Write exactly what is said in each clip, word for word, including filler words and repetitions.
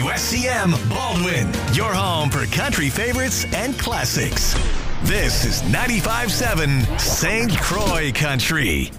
S C M Baldwin, your home for country favorites and classics. This is ninety-five point seven Saint Croix Country.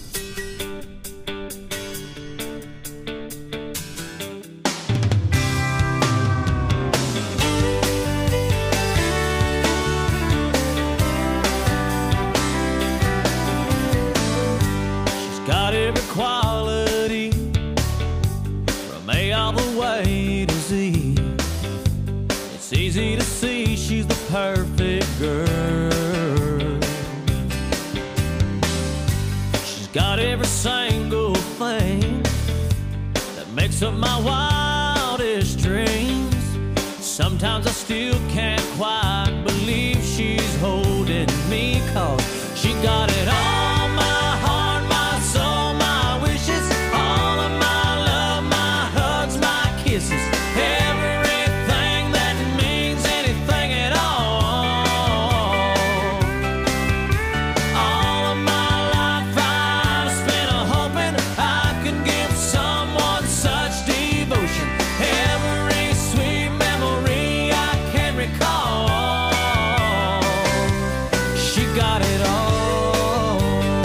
She's got every quality from A all the way to Z. It's easy to see she's the perfect girl. She's got every single thing that makes up my wildest dreams. Sometimes I still can't quite believe she's holding me, 'cause she got it all, my heart, my soul, my wishes, all of my love, my hugs, my kisses, everything that means anything at all. All of my life I've spent a hoping I could give someone such devotion. Every sweet memory I can recall, she got it all.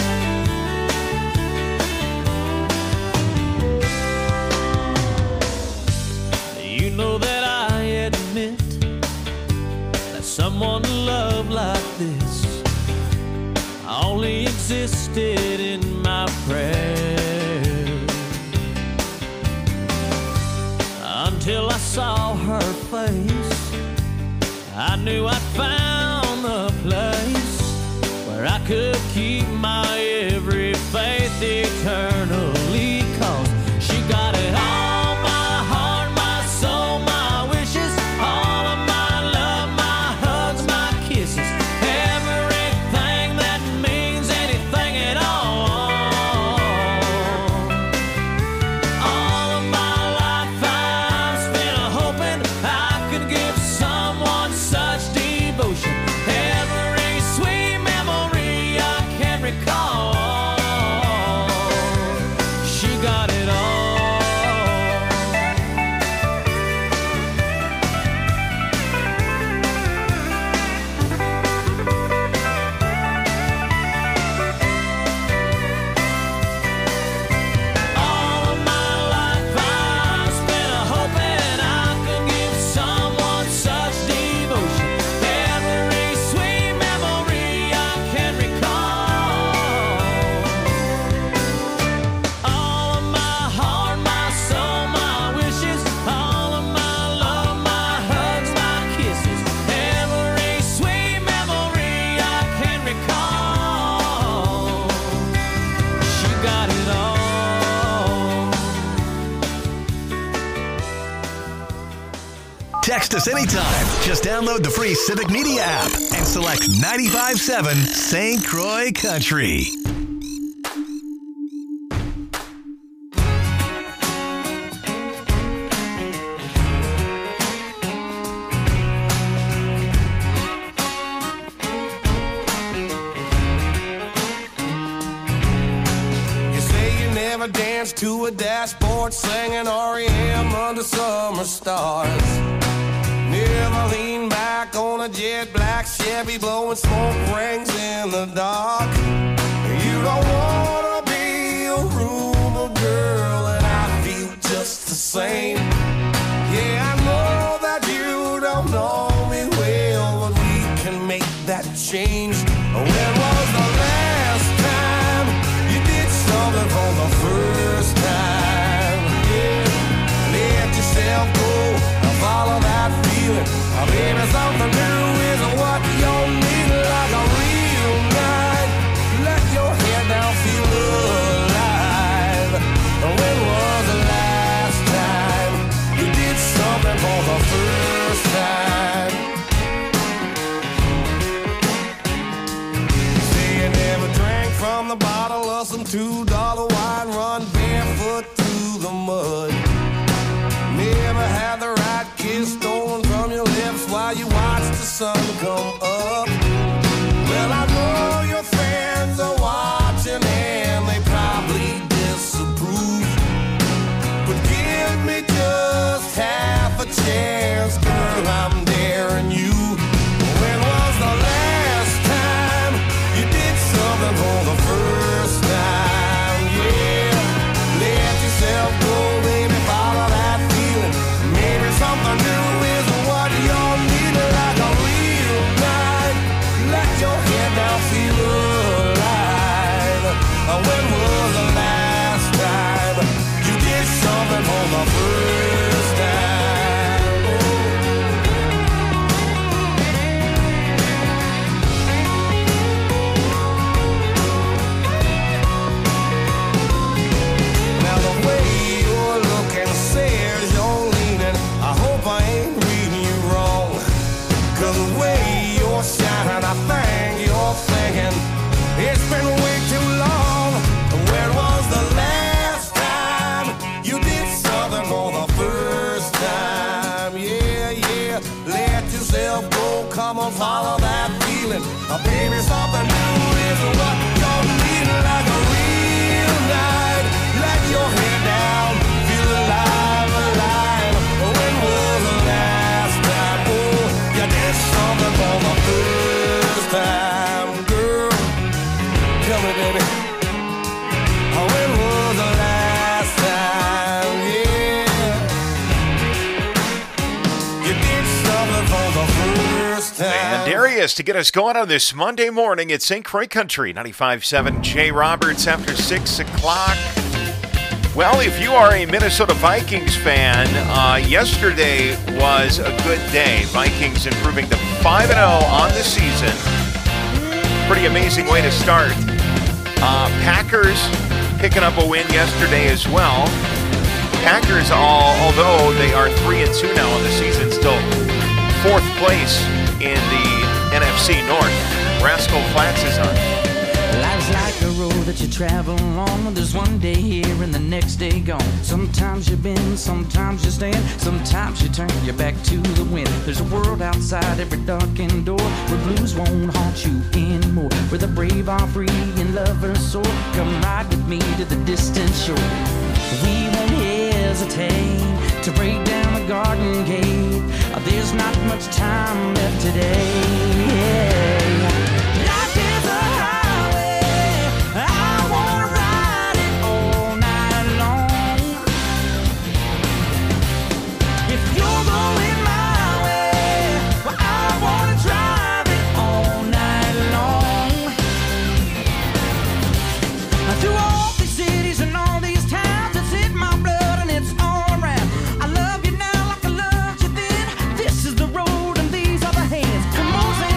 You know that I admit that someone to love like this only existed in my prayers, until I saw her face. I knew I'd found the place where I could keep my every faith eternally, 'cause she got it all, my heart, my soul, my wishes, all of my love, my hugs, my kisses, everything that means anything at all. All of my life I've spent a hoping I could give someone such devotion. Every sweet memory I can recall, she got it all. All of my life I've spent a hoping I could give someone such devotion. Every sweet memory I can recall. All of my heart, my soul, my wishes, all of my love, my hugs, my kisses, every sweet memory I can recall. She got it all. Text us anytime. Just download the free Civic Media app and select ninety-five point seven Saint Croix Country. You say you never danced to a dashboard singing R E M under summer stars. Never lean back on a jet black Chevy blowing smoke rings in the dark. You don't wanna be a rumor girl, and I feel just the same. Yeah, I know that you don't know me well, but we can make that change. When was the last time you did something for the first time? Yeah, let yourself go and follow that feeling. Uh, Baby, something new is what you need, like a real night. Let your head down, feel alive. When was the last time you did something for the first time? You say you never drank from the bottle of some two dollar wine, run barefoot through the mud. Never had the right kiss stolen from your lips while you watched the sun come up. Well, I know your friends are watching and they probably disapprove, but give me just half a chance, girl, I'm daring you. When was the last time you did something for the first time? Yeah, let yourself go, baby, follow that feeling. Maybe something new is what you're needing, like a real night. Let your head down, feel alive. When was the last time you did something for the first time? Now the way you're looking says you're leaning. I hope I ain't reading you wrong, 'cause the way you're shining, I think you're thinking it's been way too long. When was the last time you did something for the first time? Yeah, yeah, let yourself go, come on, follow that feeling. Uh, baby, something new is what you're needing, like a real night. Let your head down, feel alive, alive. When was the last time, oh, you did something for the first time, girl? Tell me, baby. When was the last time, yeah, you did something for the first time? And Darius to get us going on this Monday morning at Saint Croix Country, ninety-five point seven Jay Roberts after six o'clock. Well, if you are a Minnesota Vikings fan, uh, yesterday was a good day. Vikings improving to five and oh on the season. Pretty amazing way to start. Uh, Packers picking up a win yesterday as well. Packers, all, although they are three and two now on the season, still fourth place in the N F C North. Rascal Flats is on. Life's like a road that you travel along. There's one day here and the next day gone. Sometimes you bend, sometimes you stand, sometimes you turn your back to the wind. There's a world outside every darkened door where blues won't haunt you anymore, where the brave are free and lovers soar. Come ride with me to the distant shore. We won't hesitate to break down the garden gate. There's not much time left today. Yeah. Life is a highway, I wanna ride it all night long. If you're going my way, well, I wanna drive it all night long. Through all these cities and all these towns, it's in my blood and it's all around. I love you now like I loved you then. This is the road and these are the hands. Come on,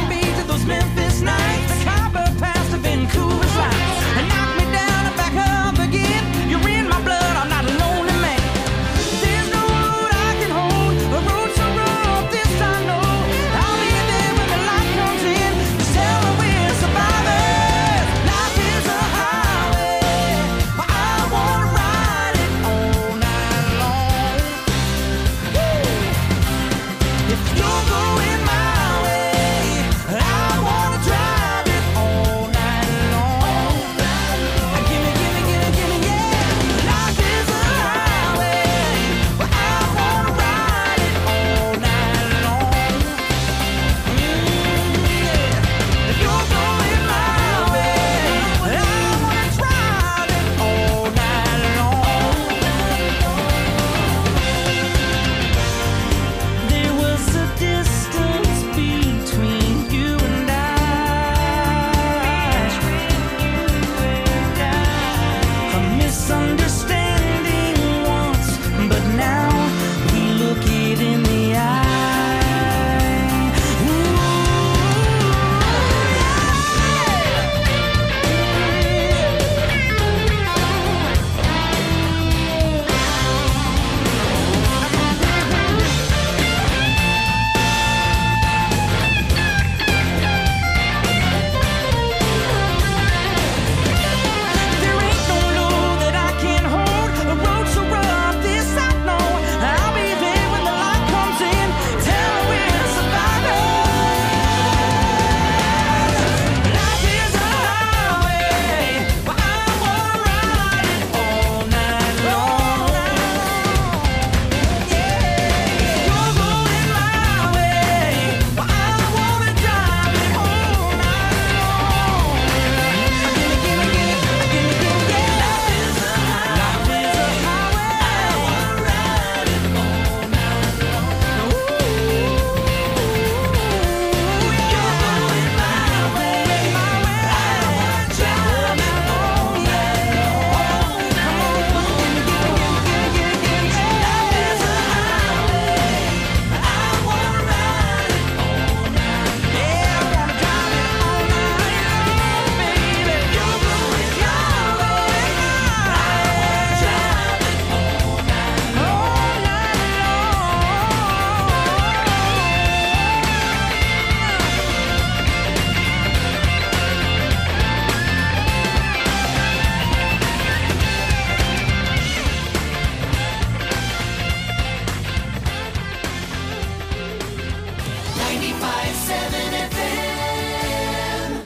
ninety-five seven F M.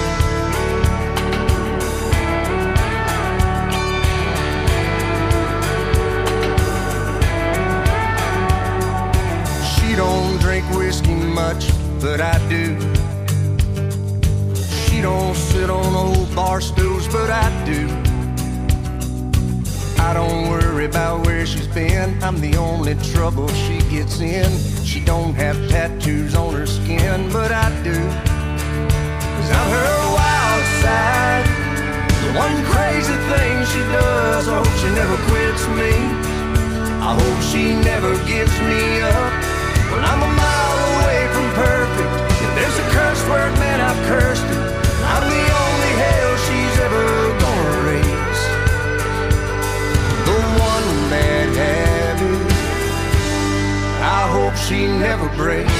She don't drink whiskey much, but I do. She don't sit on old bar stools, but I do. I don't worry about where she's been. I'm the only trouble she gets in. She don't have tattoos on her skin, but I do. Cause I'm her wild side. The one crazy thing she does. I hope she never quits me. I hope she never gives me up. Well, I'm a mile away from perfect. If there's a curse word, man, I've cursed it. I'm the only hell she's ever gonna raise. The one bad habit I hope she never breaks.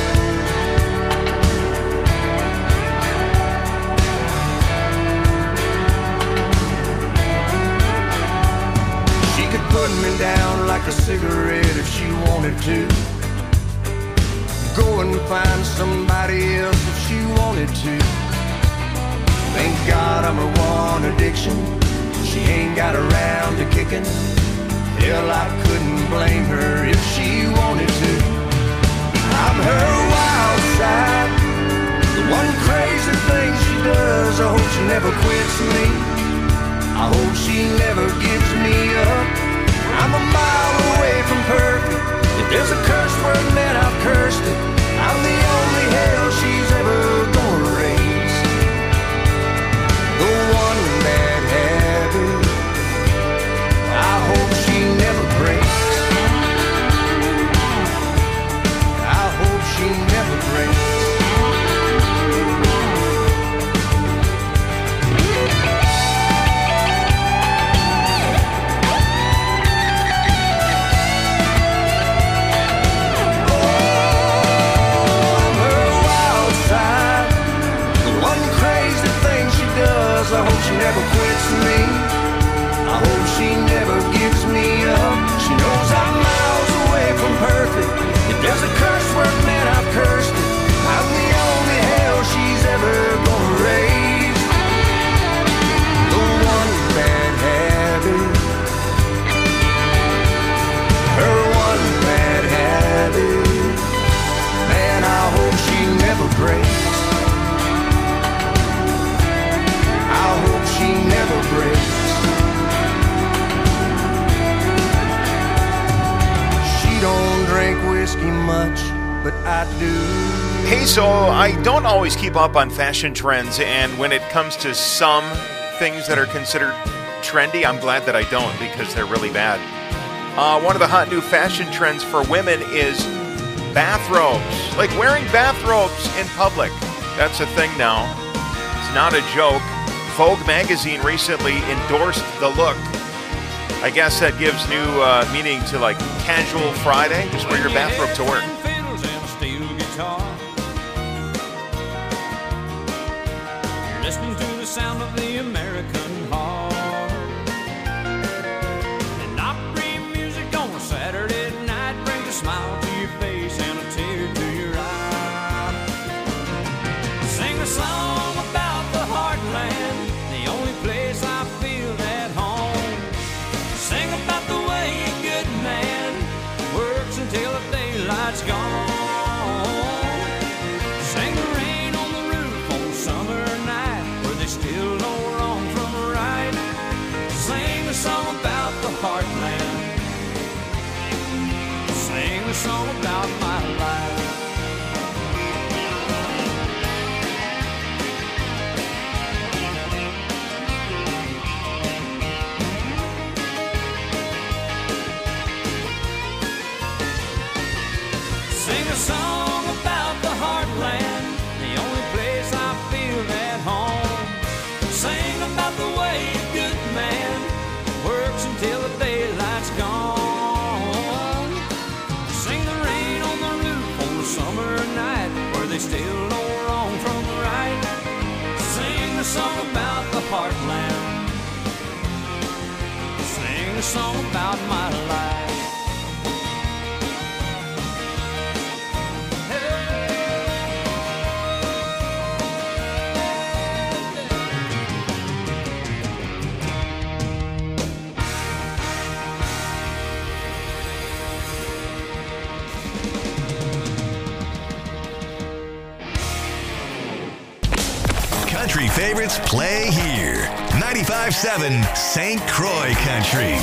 She could put me down like a cigarette if she wanted to. Go and find somebody else if she wanted to. Thank God I'm her one addiction. She ain't got around to kicking. Hell, I couldn't blame her if she wanted to. I'm her wild side. The one crazy thing she does. I hope she never quits me. I hope she never gives me up. I'm a mile away from perfect. If there's a curse word, man, I've cursed it. I'm the only hell she's ever gonna raise. The one bad habit I hope she never breaks. I hope she never breaks. I hope she never quits me. I hope she never gives me up. She knows I'm miles away from perfect. If there's a curse word, man, I've cursed it. I'm the only hell she's ever gonna raise. The one bad habit, her one bad habit, man, I hope she never breaks. I hope she never breaks. She don't drink whiskey much, but I do. Hey, so I don't always keep up on fashion trends, and when it comes to some things that are considered trendy, I'm glad that I don't because they're really bad. Uh, one of the hot new fashion trends for women is bathrobes. Like wearing bathrobes in public. That's a thing now. It's not a joke. Vogue magazine recently endorsed the look. I guess that gives new uh, meaning to like casual Friday. Just wear your bathrobe to work. You're listening to the sound of the American heart. And Opry music on a Saturday night brings a smile to your face and a tear to your eye. Sing a song about the heartland, the only place I feel at home. Sing about the way a good man works until the daylight's gone. Sing the rain on the roof on a summer night where they still know wrong from right. Sing a song about the heartland. Sing a song about my life. Sing a song about the heartland, the only place I feel at home. Sing about the way a good man works until the daylight's gone. Sing the rain on the roof on a summer night where they still know wrong from right. Sing a song about the heartland. Sing a song about my life. Hey. country favorites play here. ninety-five point seven Saint Croix Country.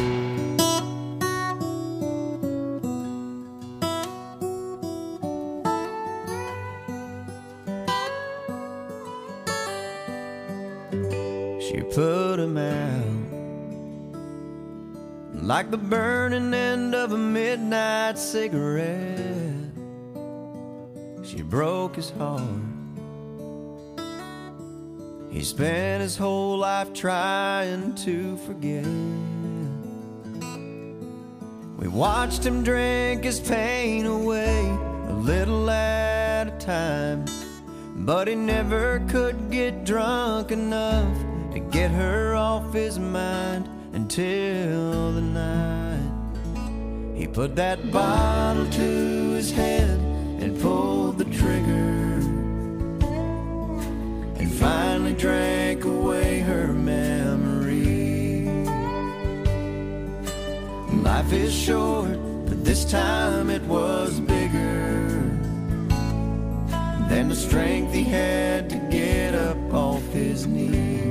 She put him out like the burning end of a midnight cigarette. She broke his heart. He spent his whole life trying to forget. We watched him drink his pain away a little at a time, but he never could get drunk enough to get her off his mind until the night he put that bottle to his head and pulled the trigger and finally drank away her memory. Life is short, but this time it was bigger than the strength he had to get up off his knees.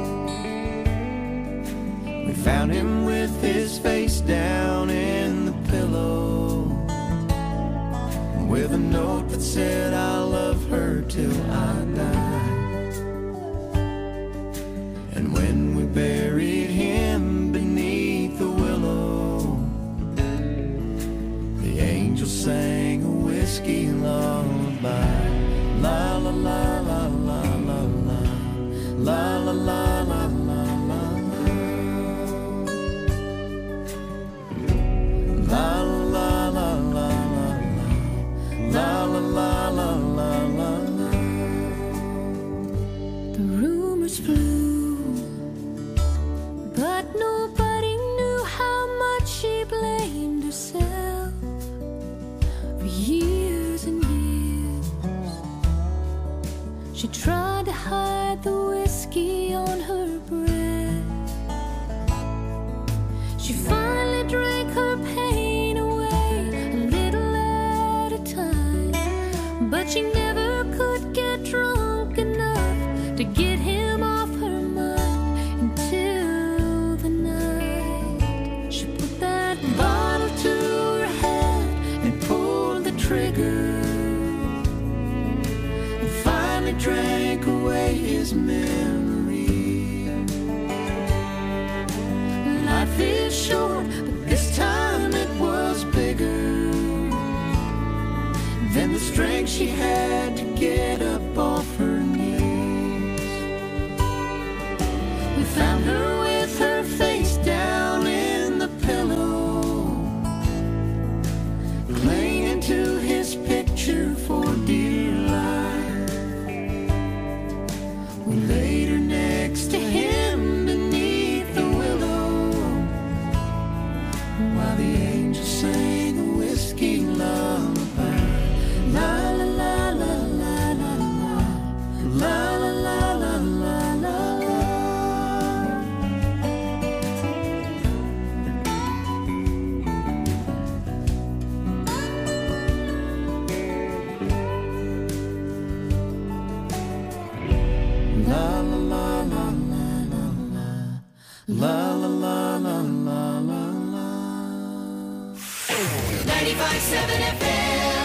We found him with his face down in the pillow, with a note that said, "I'll love her till I die." And when we buried him beneath the willow, the angel sang a whiskey lullaby. La la la la la la la, la la la la la la, la la la la la, la la la la la la. The rumors flew, but nobody knew how much she blamed herself for years and years. She tried to hide the whiskey on her breath. She finally drank her pain away a little at a time, but she never could get drunk enough to get him off her mind until the night she put that bottle to her head and pulled the trigger and finally drank away his memory. Life is short, but this time it was bigger than the strength she had to get up off her knees. We found her with her face down in the pillow, clinging to his picture for dear life. We laid her next to him beneath the willow, while the angel sang a whiskey lullaby. La la la la la la la, la la la la la la la. La la la la la la la, la la la la la la la. ninety-five point seven F M.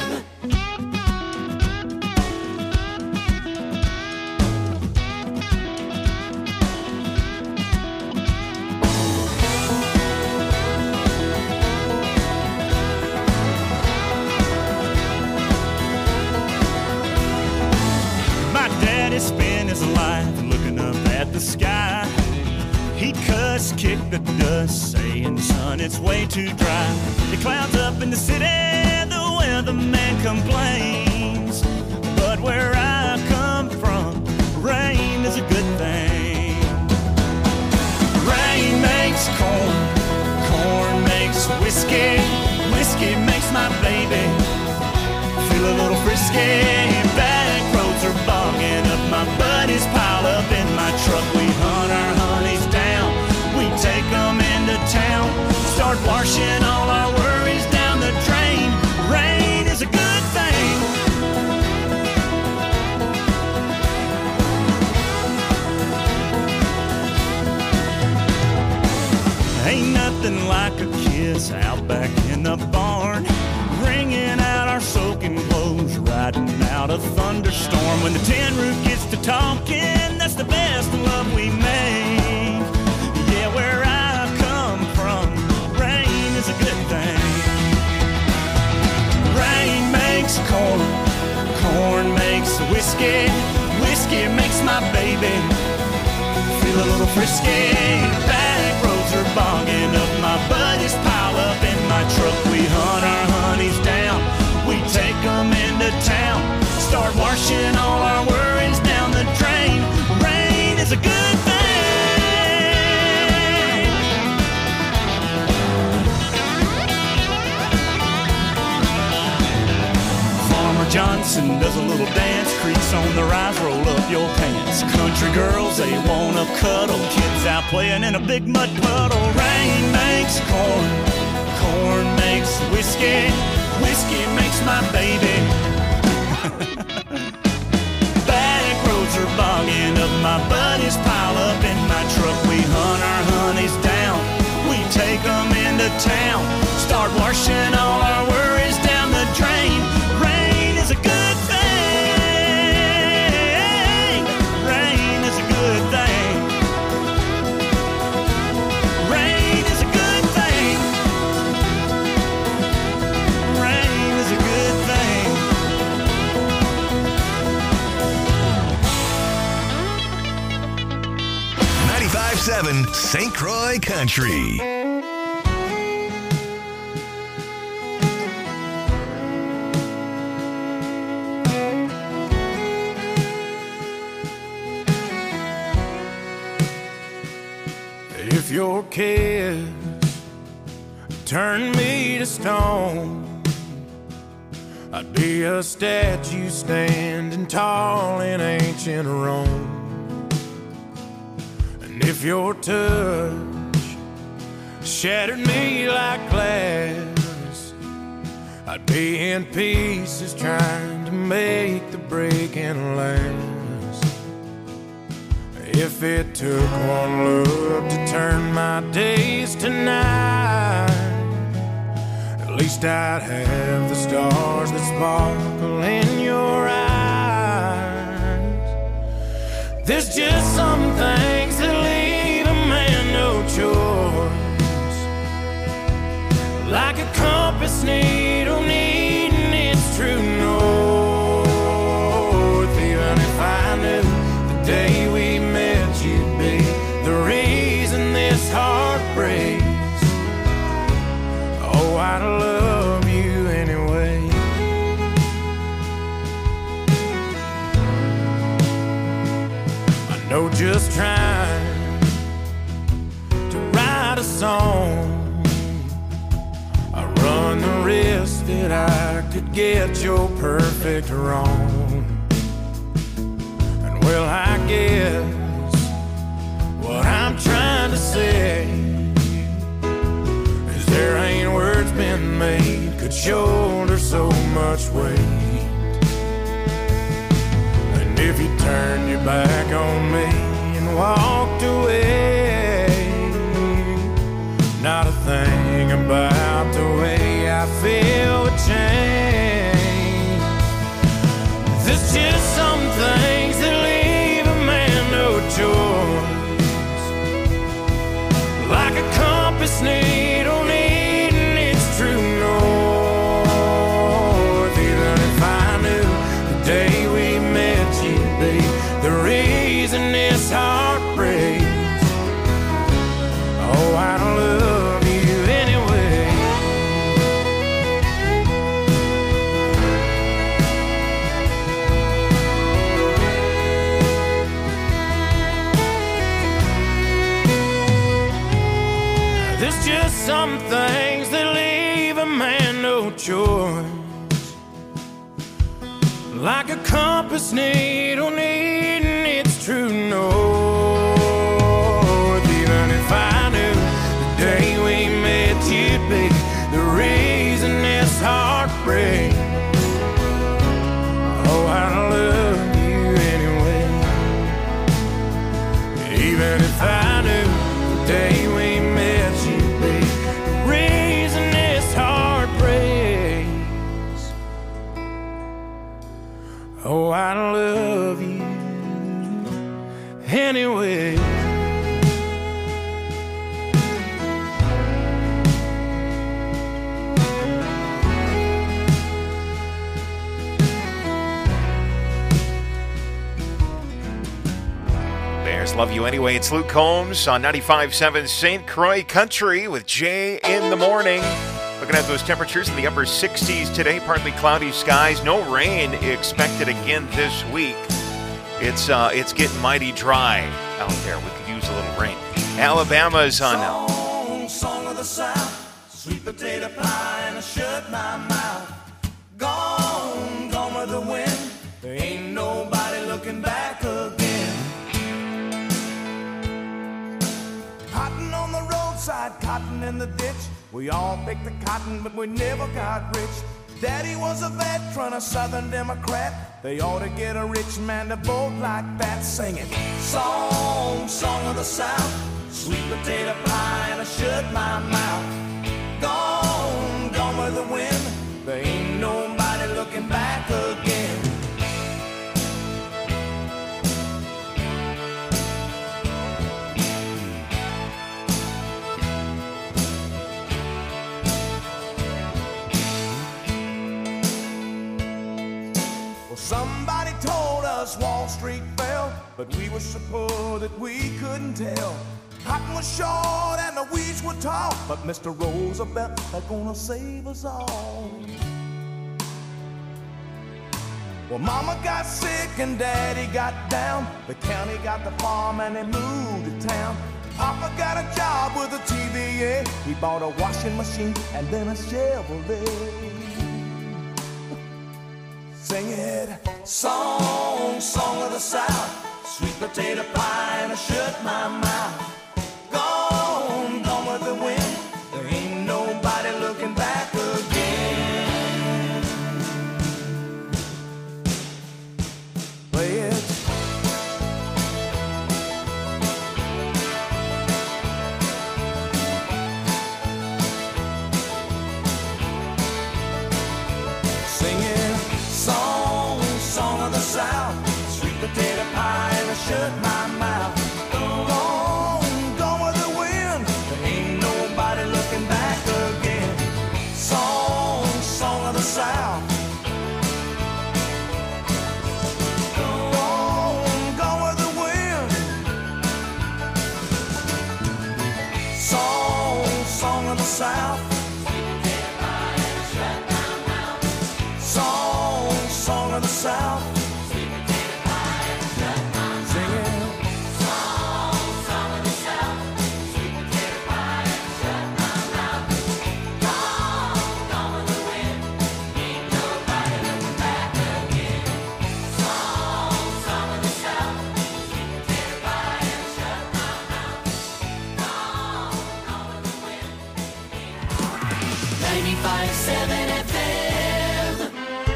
My daddy spent his life looking up at the sky. He cussed, kicked the dust, saying, "Son, it's way too dry." The clouds up in the city, the weatherman complains. But where I come from, rain is a good thing. Rain makes corn, corn makes whiskey, whiskey makes my baby feel a little frisky. Back roads are bogging up, my buddies pile up in my truck. We hunt our honeys down, we take them into town, start washing all our worries down the drain. Rain is a good thing. dance out back in the barn, wringing out our soaking clothes, riding out a thunderstorm. When the tin roof gets to talking, that's the best love we make. Yeah, where I come from, rain is a good thing. Rain makes corn, corn makes whiskey, whiskey makes my baby feel a little frisky. Back roads are bogging up, my buddies pile up in my truck. We hunt our honeys down, we take them into town, start washing all our worries down the drain. Rain is a good thing. Farmer Johnson does a little dance, crease on the rise, roll up your pants. Country girls, they wanna cuddle, kids out playing in a big mud puddle. Rain makes corn, corn makes whiskey, whiskey makes my baby. Back roads are bogging up, my buddies pile up in my truck. We hunt our honeys down, we take them into town, start washing all our worries down the drain. Rain is a good thing. Rain is a good thing. Rain is a good thing. Rain is a good thing. ninety-five point seven Saint Croix Country. If your kiss turned me to stone, I'd be a statue standing tall in ancient Rome. And if your touch shattered me like glass, I'd be in pieces trying to make the breaking last. If it took one look to turn my days to night, at least I'd have the stars that sparkle in your eyes. There's just some things that leave a man no choice, like a compass needle needing its true north. Even if I knew the day we met you'd be the reason this heart breaks, oh, I'd love you anyway. I know just trying to write a song, I run the risk that I could get your perfect wrong. And well, I guess what I'm trying to say is there ain't words been made could shoulder so much weight. And if you turned your back on me and walked away, not a thing about the way I feel would change. There's just some things that leave a man no choice, like a compass needle needing its true north. Even if I knew the day we met you'd be the reason this heart breaks, oh, I'd love you anyway. There's just some things that leave a man no choice, like a compass needle needing its true north. Even if I knew the day we met you'd be the reason this heart breaks, oh, I'd love you anyway. Even if I knew the day we met you'd be the reason know I love you anyway. Bears love you anyway. It's Luke Combs on ninety-five point seven Saint Croix Country with Jay in the morning. Looking at those temperatures in the upper sixties today, partly cloudy skies. No rain expected again this week. It's uh, it's getting mighty dry out there. We could use a little rain. Alabama's on now. Song, song of the South, sweet potato pie, and I shut my mouth. Gone, gone with the wind. There ain't nobody looking back again. Cotton on the roadside, cotton in the ditch. We all picked the cotton, but we never got rich. Daddy was a veteran, a Southern Democrat. They ought to get a rich man to vote like that, singing song, song of the South, sweet potato pie, and I shut my mouth. Gone, gone with the wind. There ain't nobody looking back again. Somebody told us Wall Street fell, but we were so poor that we couldn't tell. Cotton was short and the weeds were tall, but Mister Roosevelt is gonna save us all. Well, Mama got sick and Daddy got down. The county got the farm and they moved to town. Papa got a job with a T V A. He bought a washing machine and then a Chevrolet. Sing it, song, song of the South, sweet potato pie, and I shut my mouth. Gone, gone with the wind. There ain't nobody looking back again. Play it. South, sweet potato pie, and I shut my mouth. Gone, gone with the wind. There ain't nobody looking back again. Song, song of the South. Gone, gone with the wind. Song, song of the South. Sweet potato pie, and I shut my mouth. Song, song of the South. ninety-five point seven F M.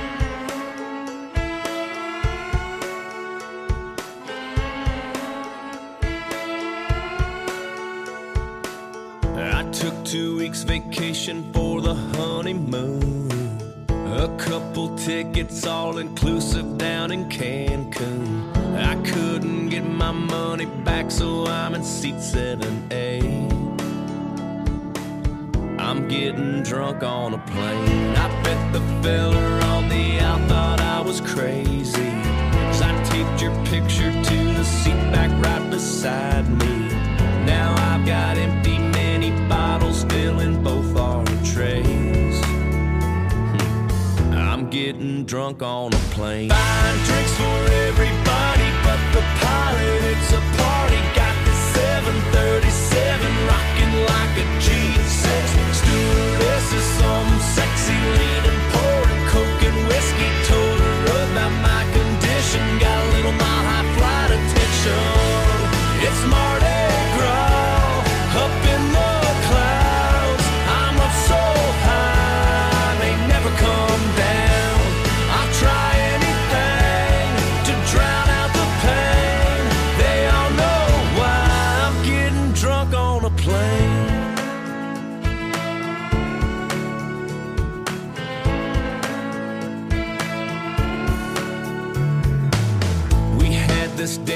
I took two weeks vacation for the honeymoon. A couple tickets all inclusive down in Cancun. I couldn't get my money back, so I'm in seat seven A. I'm getting drunk on a plane. I bet the fella on the out thought I was crazy, 'cause I taped your picture to the seat back right beside me. Now I've got empty mini bottles filling both our trays. I'm getting drunk on a plane. Buying drinks for everybody but the pilot. It's a party. Got the seven thirty-seven rocking like a G six. Stewardess is some sexy leaning, pouring coke and whiskey. Told her about my condition. Got a little mile high flight attention. It's Mardi Gras up in the clouds. I'm up so high, they never come down. I'll try anything to drown out the pain. They all know why I'm getting drunk on a plane.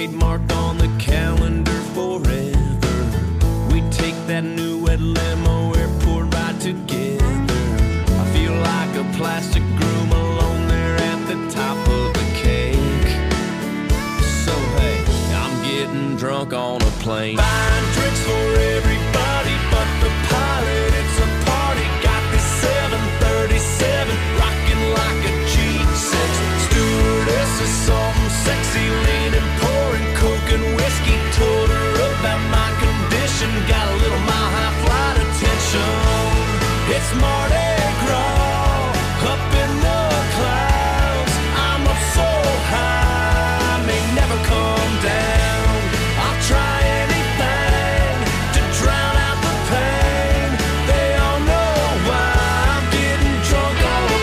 date marked on the calendar forever. We take that new red limo, airport ride together. I feel like a plastic groom alone there at the top of the cake. So hey, I'm getting drunk on a plane, buying drinks for everybody but the pilot. It's a party, got this seven thirty-seven rocking like a G six. Stewardess is something sexy, leaning, pouring coke and whiskey. Told her about my condition, got a little mile high flight attention. It's Mardi Gras up in the clouds. I'm up so high, I may never come down. I'll try anything to drown out the pain. They all know why I'm getting drunk on a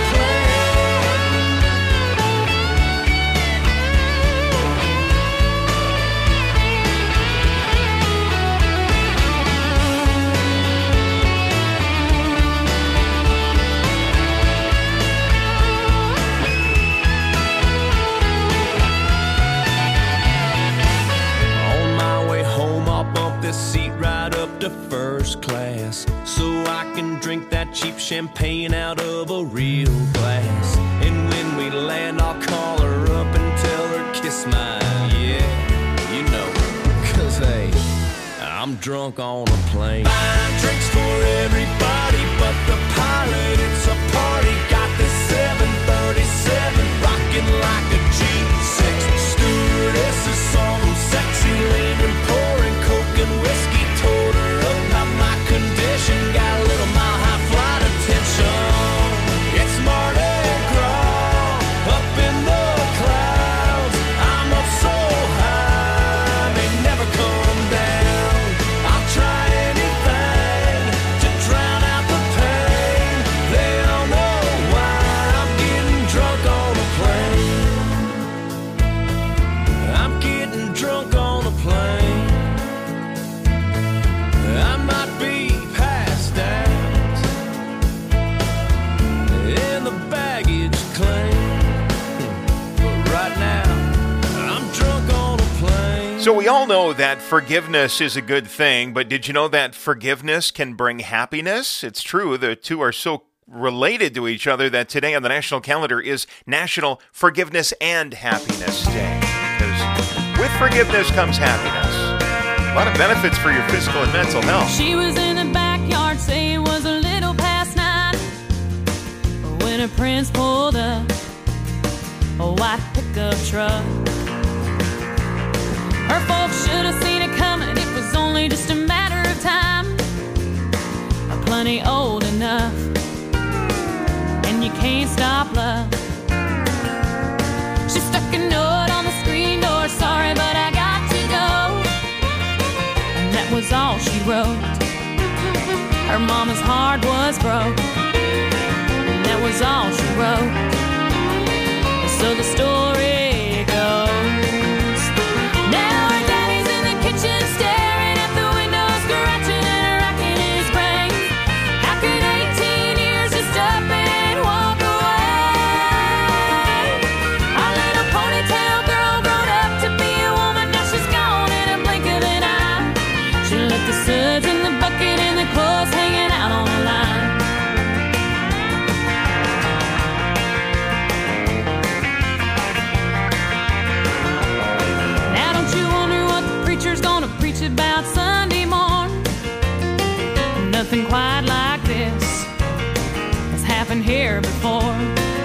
seat right up to first class, so I can drink that cheap champagne out of a real glass. And when we land, I'll call her up and tell her kiss my, yeah, you know, cause hey, I'm drunk on a plane. Buying drinks for everybody but the pilot. It's a party, got this seven thirty-seven rocking like a G six. Stewardess is something sexy, leaning, pouring coke and whiskey. Told her about my condition, got a little mile high flight attention. It's Mardi Gras up in the clouds. I'm up so high, I may never come down. I'll try anything to drown out the pain. They all know why I'm getting drunk on a plane. I'm getting drunk on a plane. I might be passed out in the baggage claim, but right now I'm drunk on a plane. So we all know that forgiveness is a good thing, but did you know that forgiveness can bring happiness? It's true, the two are so related to each other that today on the national calendar is National Forgiveness and Happiness Day. Because with forgiveness comes happiness. A lot of benefits for your physical and mental health. She was in the backyard, say it was a little past nine, when her prince pulled up a white pickup truck. Her folks should have seen it coming, it was only just a matter of time. Plenty old enough, and you can't stop love. She stuck a note on the screen door, sorry but I got to go. That was all she wrote. Her mama's heart was broke. And that was all she wrote. So the story goes. Now her daddy's in the kitchen staring at the window, scratching and racking his brain. How could eighteen years just up and walk away? Our little ponytail girl grown up to be a woman, now she's gone in a blink of an eye. She left the suds in the bucket and the clothes hanging out on the line. Now don't you wonder what the preacher's gonna preach about Sunday morn? Nothing quite like this has happened here before.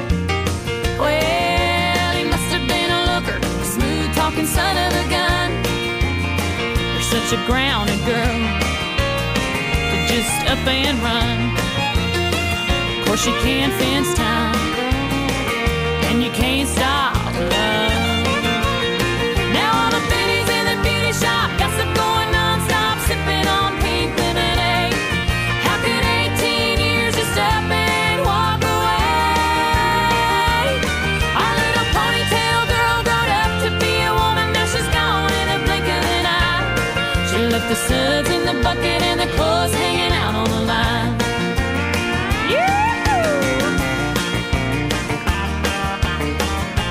Well, he must have been a looker, a smooth-talking son of a gun. Such a grounded girl to just up and run. Of course you can't fence time, and you can't stop love. Now all the pennies in the beauty shop, gossip going non-stop, sipping on pink lemonade. How could eighteen years just up and walk away? Our little ponytail girl grown up to be a woman, now she's gone in a blink of an eye. She left the suds in the bucket and the clothes hanging out on the line. Yeah!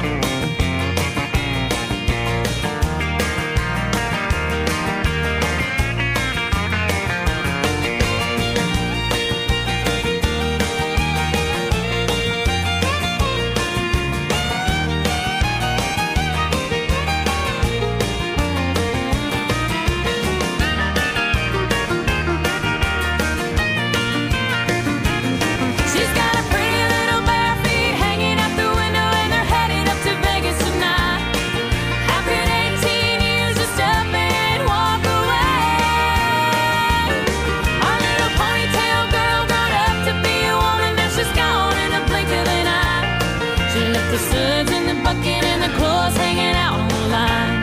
left the suds in the bucket and the clothes hanging out on the line.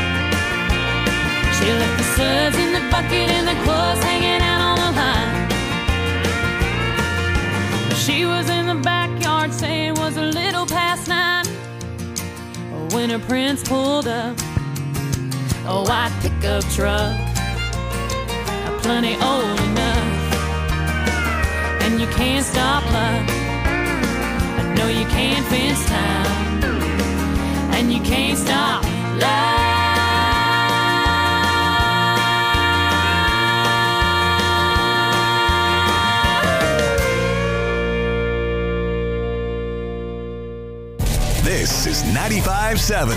She left the suds in the bucket and the clothes hanging out on the line. She was in the backyard saying it was a little past nine when her prince pulled up a white pickup truck, plenty old enough. And you can't stop love, I know you can't fence time, and you can't stop love. This is ninety-five seven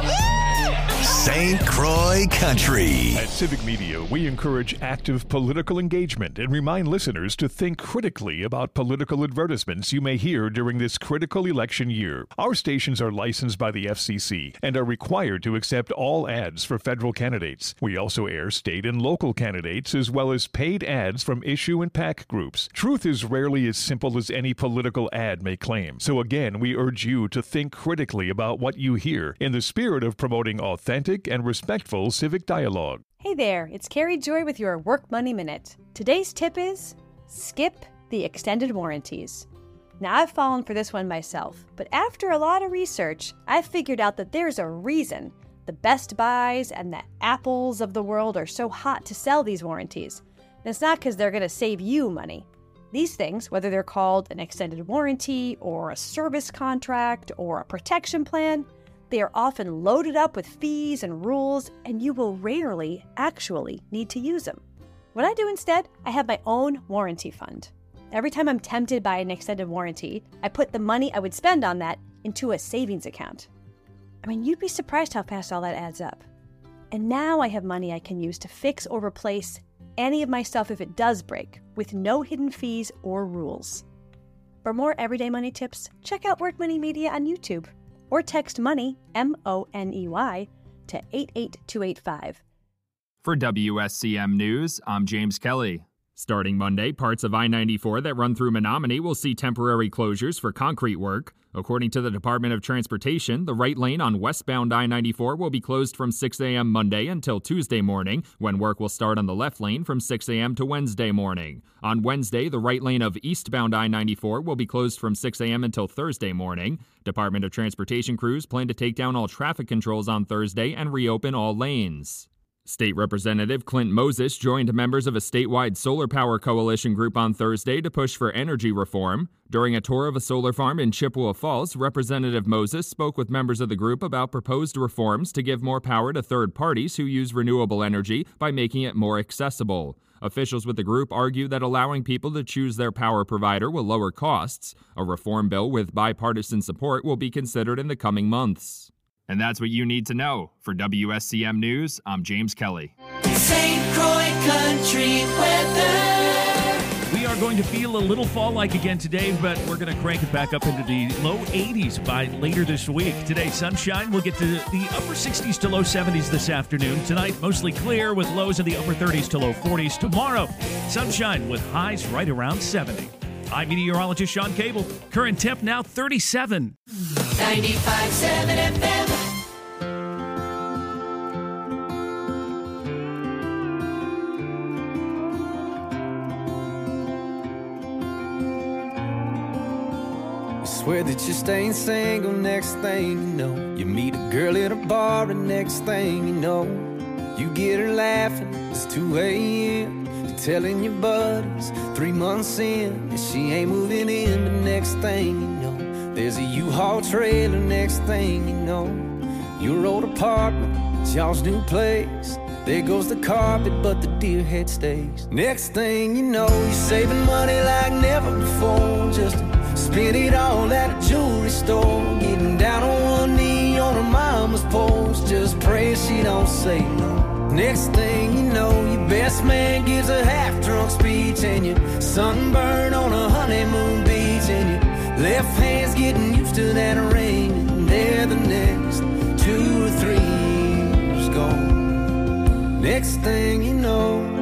Saint Croix Country. At Civic Media, we encourage active political engagement and remind listeners to think critically about political advertisements you may hear during this critical election year. Our stations are licensed by the F C C and are required to accept all ads for federal candidates. We also air state and local candidates as well as paid ads from issue and PAC groups. Truth is rarely as simple as any political ad may claim. So again, we urge you to think critically about what you hear in the spirit of promoting authentic and respectful civic dialogue. Hey there, it's Carrie Joy with your Work Money Minute. Today's tip is skip the extended warranties. Now, I've fallen for this one myself, but after a lot of research, I've figured out that there's a reason the Best Buys and the Apples of the world are so hot to sell these warranties. And it's not because they're going to save you money. These things, whether they're called an extended warranty or a service contract or a protection plan, they are often loaded up with fees and rules, and you will rarely actually need to use them. What I do instead, I have my own warranty fund. Every time I'm tempted by an extended warranty, I put the money I would spend on that into a savings account. I mean, you'd be surprised how fast all that adds up. And now I have money I can use to fix or replace any of my stuff if it does break, with no hidden fees or rules. For more everyday money tips, check out Work Money Media on YouTube, or text MONEY, M O N E Y, to eight eight two eight five. For W S C M News, I'm James Kelly. Starting Monday, parts of I ninety-four that run through Menominee will see temporary closures for concrete work. According to the Department of Transportation, the right lane on westbound I ninety-four will be closed from six a.m. Monday until Tuesday morning, when work will start on the left lane from six a.m. to Wednesday morning. On Wednesday, the right lane of eastbound I ninety-four will be closed from six a.m. until Thursday morning. Department of Transportation crews plan to take down all traffic controls on Thursday and reopen all lanes. State Representative Clint Moses joined members of a statewide solar power coalition group on Thursday to push for energy reform. During a tour of a solar farm in Chippewa Falls, Representative Moses spoke with members of the group about proposed reforms to give more power to third parties who use renewable energy by making it more accessible. Officials with the group argue that allowing people to choose their power provider will lower costs. A reform bill with bipartisan support will be considered in the coming months. And that's what you need to know. For W S C M News, I'm James Kelly. Saint Croix Country weather. We are going to feel a little fall-like again today, but we're going to crank it back up into the low eighties by later this week. Today, sunshine. We'll get to the upper sixties to low seventies this afternoon. Tonight, mostly clear with lows in the upper thirties to low forties. Tomorrow, sunshine with highs right around seventy. I'm meteorologist Sean Cable. Current temp now thirty-seven. ninety-five seven F M. Swear that you're staying single, next thing you know, you meet a girl at a bar, and next thing you know, you get her laughing, it's two a.m. You're telling your buddies, three months in, and she ain't moving in, but next thing you know, there's a U-Haul trailer, next thing you know, your old apartment, it's y'all's new place. There goes the carpet, but the deer head stays. Next thing you know, you're saving money like never before, just to spend it all at a jewelry store, getting down on one knee on her mama's porch, just pray she don't say no. Next thing you know, your best man gives a half-drunk speech, and you're sunburned on a honeymoon beach, and your left hand's getting used to that ring, and there the next two or three years gone. Next thing you know,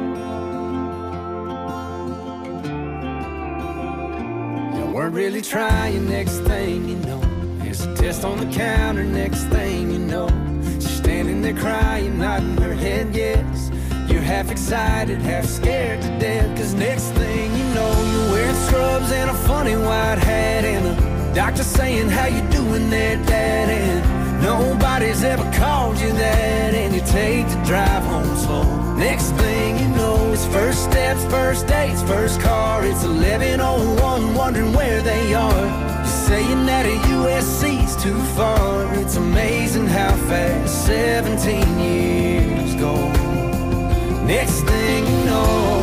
weren't really trying. Next thing you know, there's a dressed on the counter. Next thing you know, she's standing there crying, nodding her head yes. You're half excited, half scared to death, cause next thing you know, you're wearing scrubs and a funny white hat, and the doctor saying, how you doing there, Dad? And nobody's ever called you that, and you take the drive home slow. Next thing you know, it's first steps, first dates, first car. It's eleven oh one, wondering where they are. You're saying that a U S C's too far. It's amazing how fast seventeen years go. Next thing you know,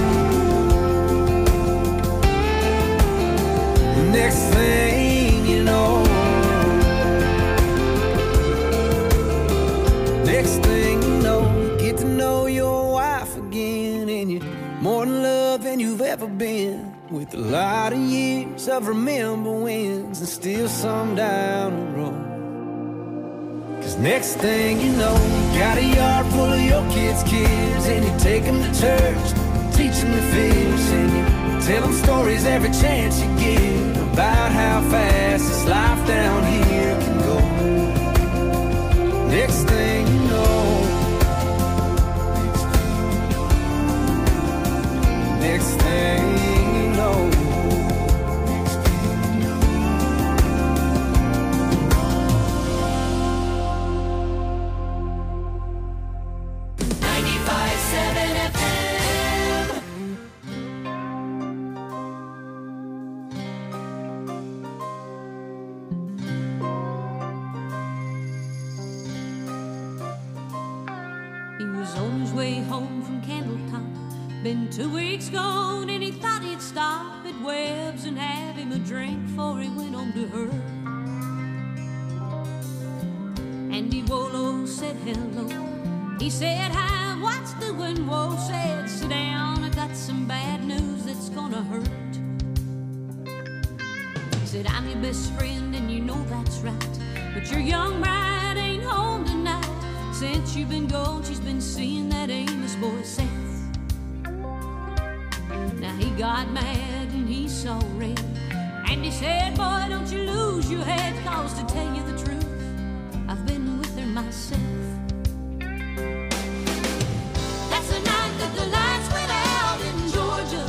next thing you know, next thing you know, you get to know your wife again, and you're more in love than you've ever been, with a lot of years of remember wins and still some down the road. Cause next thing you know, you got a yard full of your kids' kids, and you take them to church, teach them to fish, and you tell them stories every chance you get about how fast this life down here can go. Next thing you know, next thing you know, ninety-five seven F M. He was on his way home from Candletop. Been two weeks gone and he thought he'd stop at Webb's and have him a drink before he went on to her. Andy Wolo said hello. He said hi, what's doing? Whoa said sit down, I got some bad news that's gonna hurt. He said I'm your best friend and you know that's right, but your young bride ain't home tonight. Since you've been gone, she's been seeing that Amos boy Seth. Now he got mad and he saw red, and he said, boy, don't you lose your head, cause to tell you the truth, I've been with her myself. That's the night that the lights went out in Georgia.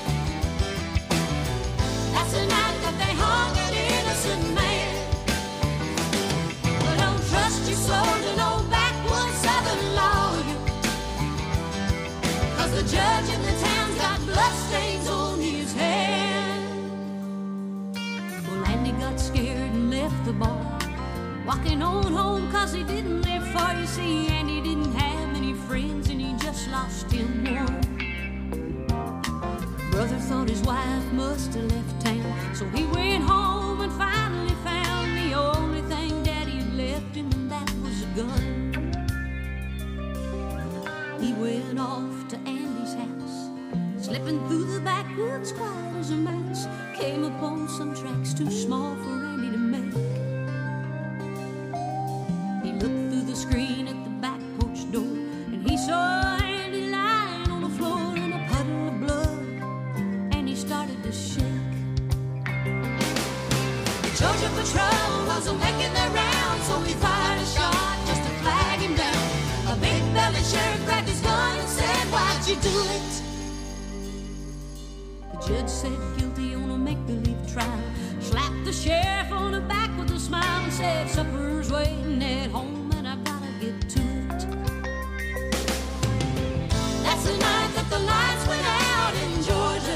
That's the night that they hung an innocent man. But don't trust your soul to no backwoods southern lawyer, cause the judge in the town's got bloodstains on his hand. Well, Andy got scared and left the bar, walking on home cause he didn't live far. You see, Andy didn't have many friends and he just lost him one. Brother thought his wife must have left town, so he went home and finally found the only thing Daddy had left him, and that was a gun. He went off to Andy's house, slipping through the backwoods quiet as a mouse, came upon some tracks too small for Andy to make. He looked through the screen at the back porch door, and he saw Andy lying on the floor in a puddle of blood, and he started to shake. The Georgia Patrol wasn't making their rounds, so he fired a shot just to flag him down. A big-bellied sheriff grabbed his gun and said, why'd you do it? The judge said guilty on a make-believe trial, slapped the sheriff on the back with a smile and said, supper's waiting at home and I gotta get to it. That's the night that the lights went out in Georgia.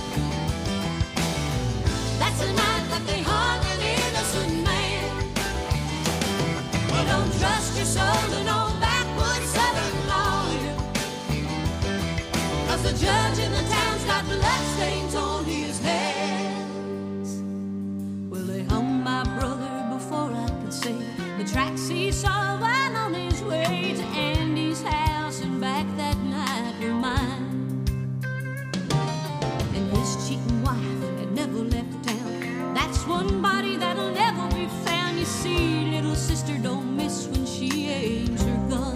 That's the night that they hung an innocent man. Well, don't trust your soul to no backwoods southern lawyer, cause the judge in the town's got bloodstains on his hands. Well, they hung my brother before I could say the tracks he saw while on his way to Andy's house and back that night were mine. And his cheating wife had never left town. That's one body that'll never be found. You see, little sister don't miss when she aims her gun.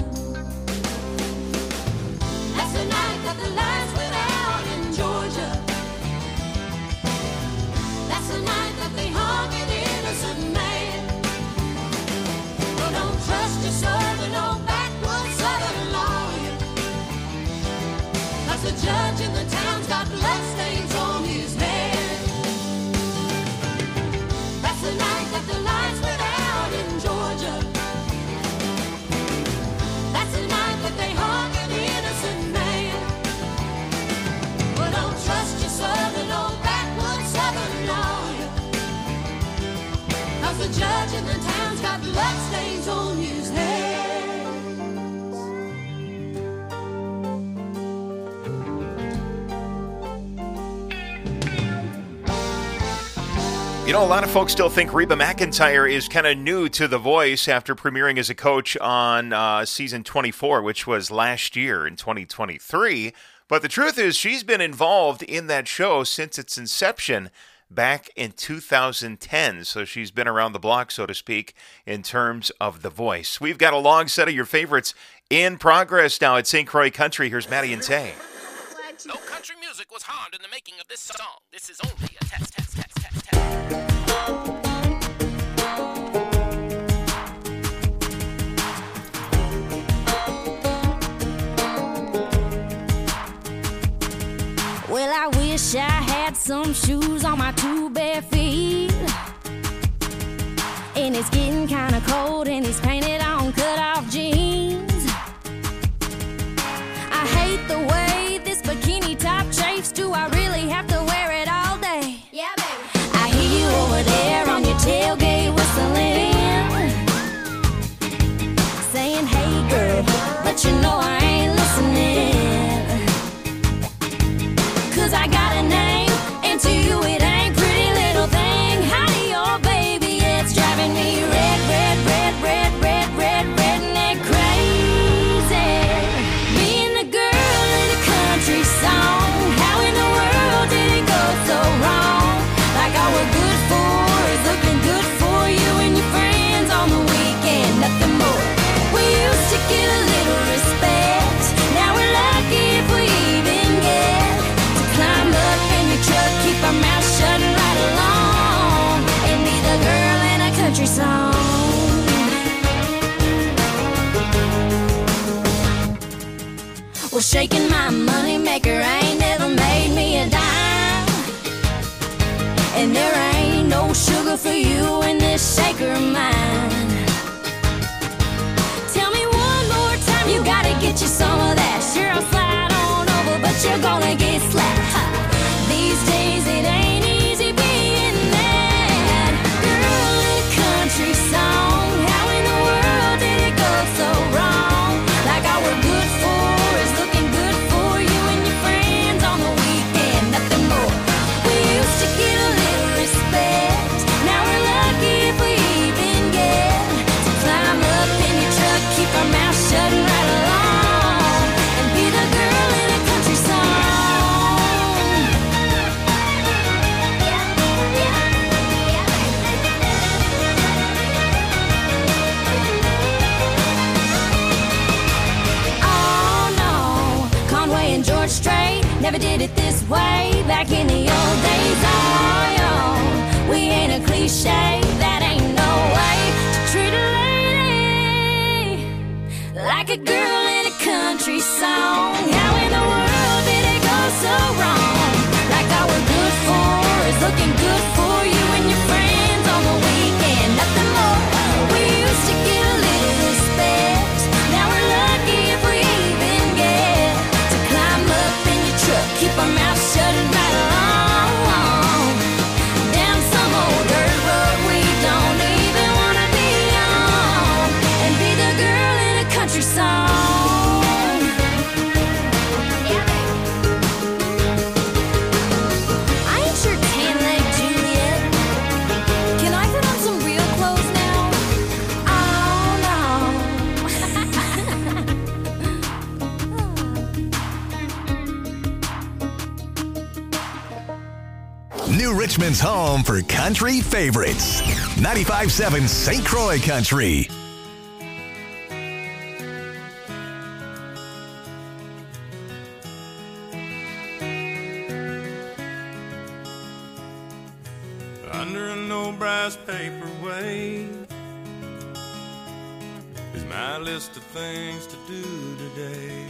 That's the night that the lights went out in Georgia. That's the night that they hung an innocent man. bloodstains on his hands. You know, a lot of folks still think Reba McEntire is kind of new to The Voice after premiering as a coach on uh, season twenty-four, which was last year in twenty twenty-three. But the truth is she's been involved in that show since its inception back in two thousand ten. So she's been around the block, so to speak, in terms of The Voice. We've got a long set of your favorites in progress now at Saint Croix Country. Here's Maddie and Tay. No country music was harmed in the making of this song. This is only a test, test, test, test, test. Well, I wish I had some shoes on my two bare feet. And it's getting kinda cold and he's painted on cut-off jeans. I hate the way this bikini top chafes. Do I really have to wear it all day? Yeah, baby. I hear you over there on your tailgate whistling, saying, hey girl, but you know I ain't listening. Cause I got a name, and to you it ain't pretty little thing. Howdy, oh baby, it's driving me red, red, red, red, red, red, redneck crazy. Being the girl in a country song, how in the world did it go so wrong? Like all we're good for is looking good for you and your friends on the weekend, nothing more. We used to get a little respect, now we're lucky if we even get to climb up in your truck, keep our mouths shut right along, and be the girl in a country song. Well, shaking my money maker ain't never made me a dime, and there ain't no sugar for you in this shaker of mine. Tell me one more time, you gotta get you some of that. Sure, I'll slide on over, but you're gonna get slapped. Ha. These days it ain't easy being that girl in a country song. How in the world did it go so wrong? Like all we're good for is looking good for you and your friends on the weekend, nothing more. We used to get a little respect, now we're lucky if we even get to climb up in your truck, keep our mouths shut right along, and be the girl in a country song. Oh no, Conway and George Strait never did it this way back in the old days. Oh, yo, we ain't a cliche, that ain't no way to treat a lady like a girl in a country song. How in the world did it go so wrong? Like all we're good for is looking good for you and your friends on the weekend, nothing more. We used to get a little respect, now we're lucky if we even get to climb up in your truck, keep our mouths shut right along, down some old dirt road we don't even wanna be on, and be the girl in a country song. I ain't your tan leg Juliet. Can I put on some real clothes now? Oh no. New Richmond's home for country favorites. ninety-five point seven Saint Croix Country. Under an old brass paperweight is my list of things to do today.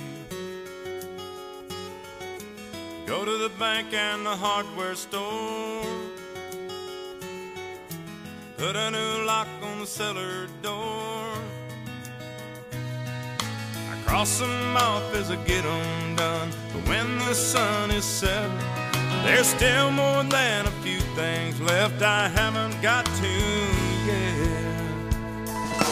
Go to the bank and the hardware store, put a new lock on the cellar door. I cross them off as I get them done, but when the sun is setting, there's still more than a few things left I haven't got to yet.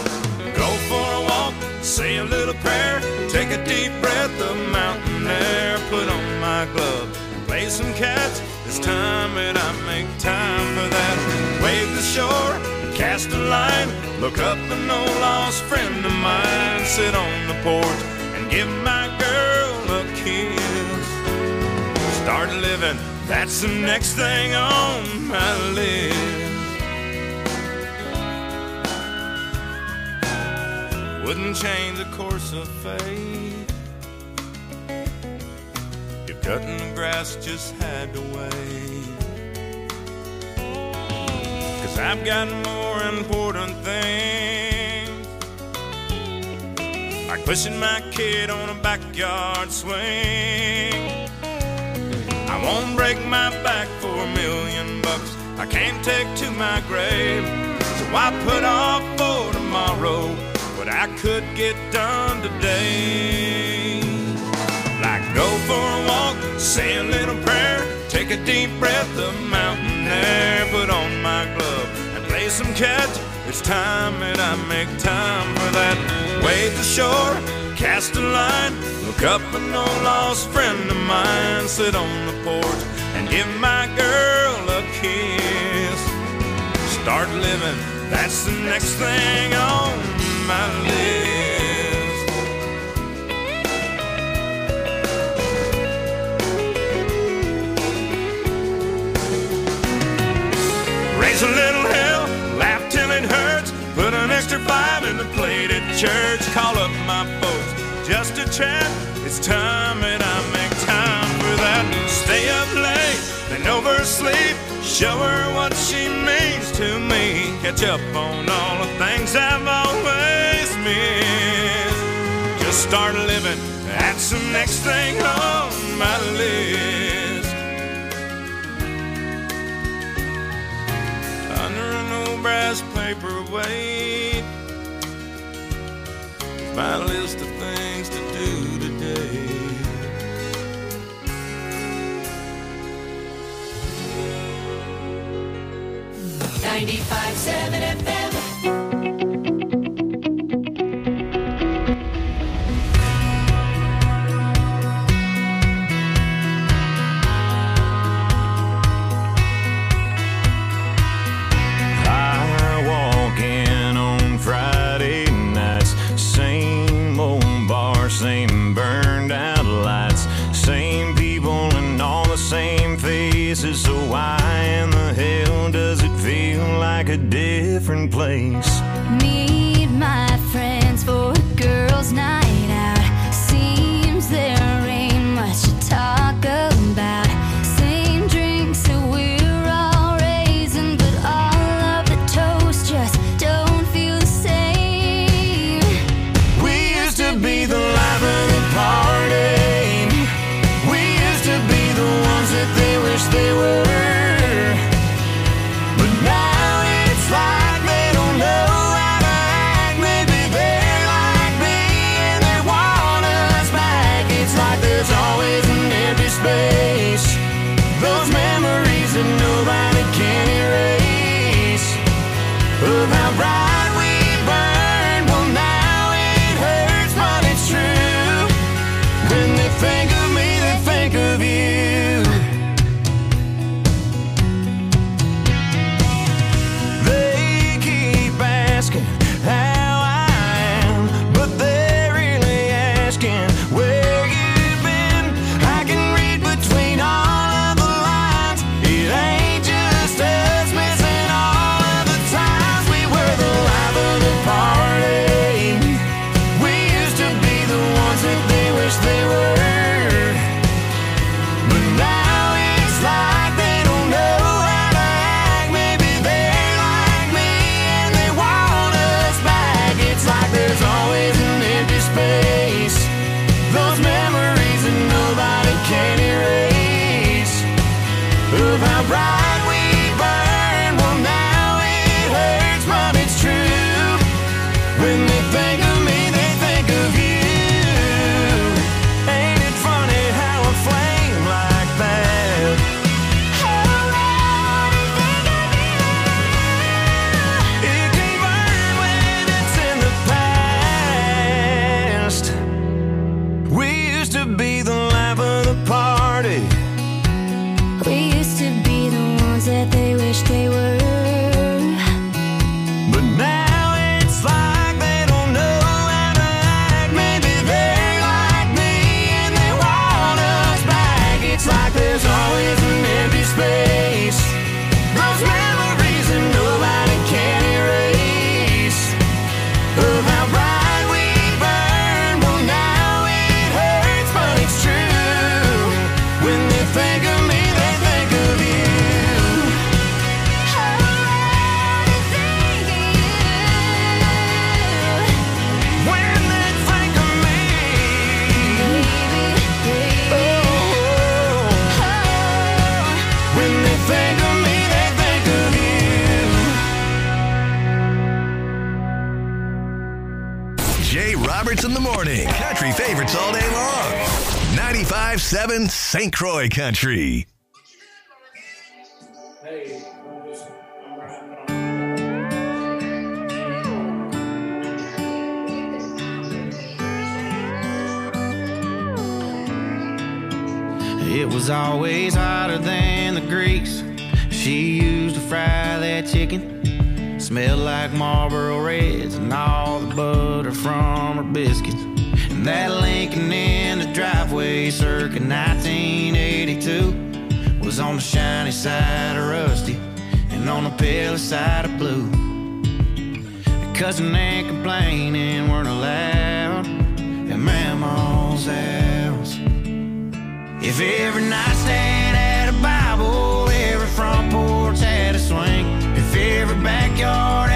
say a little prayer, take a deep breath of mountain air, put on my glove, play some catch. It's time that I make time for that. Wave the shore, cast a line, look up an old lost friend of mine, sit on the porch and give my girl a kiss. Start living, that's the next thing on my list. Wouldn't change the course of fate if cutting the grass just had to wait. Cause I've got more important things, like pushing my kid on a backyard swing. I won't break my back for a million bucks I can't take to my grave. So I put off for tomorrow what I could get done today. Like go for a walk, say a little prayer, take a deep breath of mountain air, put on my glove and play some catch. It's time that I make time for that. Wave the shore, cast a line, look up an old lost friend of mine, sit on the porch and give my girl a kiss. Start living, that's the next thing on my list. Raise a little hell, laugh till it hurts, put an extra five in the plate at church, call up my folks just to chat. It's time that I make time for that. Stay up late, then oversleep, show her what she means to me, catch up on all the things I've always missed. Just start living, that's the next thing on my list. Under an old brass paperweight, my list of things to do today. ninety-five seven F M. Same burned out lights, same people and all the same faces. So why in the hell does it feel like a different place? Meet my friends for a girls' night out. Seems there ain't much to talk about. Same drinks that we're all raising, but all of the toast just don't feel the same. We used to be the life of the party. We used to be the ones that they wish they were. But now it's like they don't know how to act. Maybe they're like me and they want us back. It's like there's always an empty space, those memories that nobody can erase, of how bright we burned. Well, now it hurts, but it's true. When they think of me, they think of you. They keep asking how I am, but they're really asking where you've been. I can read between all of the lines. It ain't just us missing all of the times we were the Jay Roberts in the morning. Country favorites all day long. ninety-five seven Saint Croix Country. It was always hotter than the grease she used to fry that chicken. Smelled like Marlboro Reds and all the butter from her biscuits. And that Lincoln in the driveway circa nineteen eighty-two was on the shiny side of rusty and on the pale side of blue. Cussing and complaining weren't allowed at Mama's house. If every nightstand had a Bible, every front porch had a swing, if every backyard